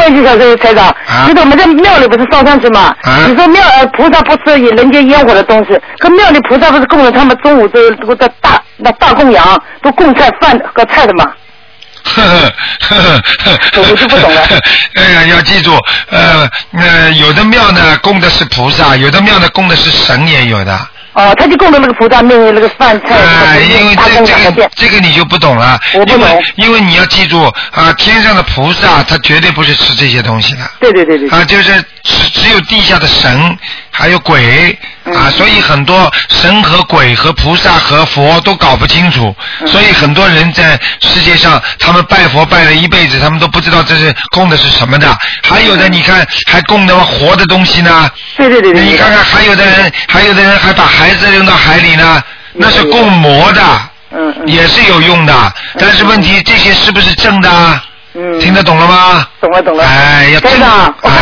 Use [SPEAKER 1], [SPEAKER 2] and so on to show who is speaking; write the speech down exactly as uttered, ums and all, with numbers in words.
[SPEAKER 1] 问一下这个台长，就是我们在庙里不是烧上去嘛？你说庙呃菩萨不吃人间烟火的东西，可庙里菩萨不是供了他们中午这这个大那大供养都供菜饭和菜的嘛？
[SPEAKER 2] 呵呵呵呵，
[SPEAKER 1] 我就不懂了。
[SPEAKER 2] 哎呀，要记住，呃呃，有的庙呢供的是菩萨，有的庙呢供的是神，也有的。
[SPEAKER 1] 哦，他就供的那个菩萨面那个饭菜。
[SPEAKER 2] 哎，因为这这个这个你就不懂了。
[SPEAKER 1] 我不懂。
[SPEAKER 2] 因为因为你要记住啊，天上的菩萨他绝对不是吃这些东西的。
[SPEAKER 1] 对对对对。
[SPEAKER 2] 啊，就是只只有地下的神还有鬼。啊，所以很多神和鬼和菩萨和佛都搞不清楚，所以很多人在世界上，他们拜佛拜了一辈子，他们都不知道这是供的是什么的。还有的，你看还供的活的东西呢。
[SPEAKER 1] 对对对对。
[SPEAKER 2] 你看看，还有的人，还有的人还把孩子扔到海里呢，那是供魔的，
[SPEAKER 1] 嗯嗯，
[SPEAKER 2] 也是有用的。但是问题，这些是不是正的？
[SPEAKER 1] 嗯，
[SPEAKER 2] 听得懂了吗？
[SPEAKER 1] 懂了懂了。
[SPEAKER 2] 哎，要
[SPEAKER 1] 真的。